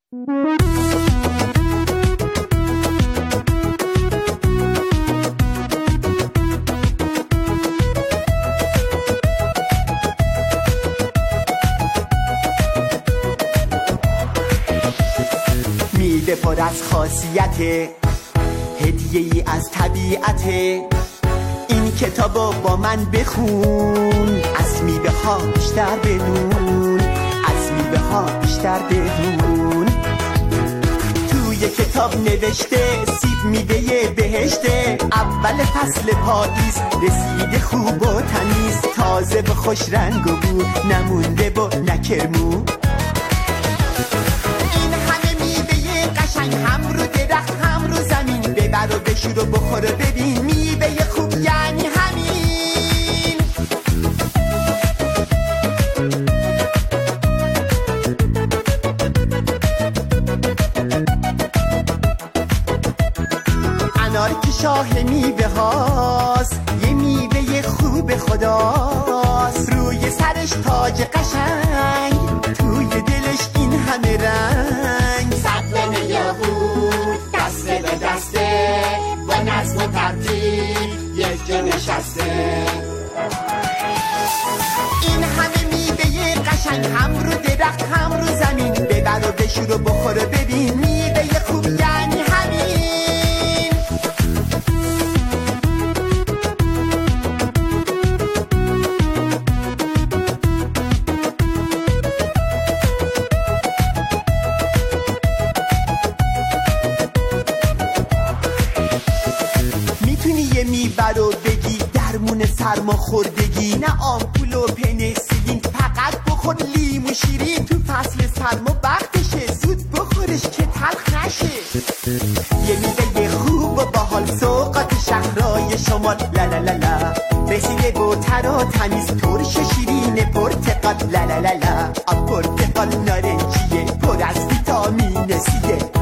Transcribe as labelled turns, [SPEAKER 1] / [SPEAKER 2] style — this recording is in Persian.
[SPEAKER 1] میوه پر از خاصیته، هدیه ای از طبیعته. این کتابو با من بخون، از میوه ها بیشتر بدون، از میوه ها بیشتر بدون. توی کتاب نوشته سیب میوه بهشته، اول فصل پاییز رسیده خوب و تمیز، تازه و خوش رنگ و بو، نمونده و نکرمو. هم رو درخت هم رو زمین، ببر و بشور و بخور و ببین، میوه خوب یعنی همین. انار که شاه میوه هاست، یه میوه خوب خداست، روی سرش تاج قشنگ، توی دلش این همه رنگ.
[SPEAKER 2] صدن یهود دسته به دسته، با نظم و ترتیب یک جا نشسته.
[SPEAKER 1] این همه میوه قشنگ، هم رو درخت هم رو زمین، ببر و بشور و بخور و ببین، میوه خوب یعنی همین. میبرو بگی درمون سرماخوردگی، نه آمپول و پنسیلین، فقط بخور لیمو شیرین. تو فصل سرما وقتشه، زود بخورش که تلخ نشه. یه میوه خوب و باحال، سوغات شهرهای شمال، لا لا لا لا، رسیده بوتر و تمیز، ترش شیرین پرتقال، لا لا لا لا، آب پرتقال نارنجیه، پر از ویتامین سیه.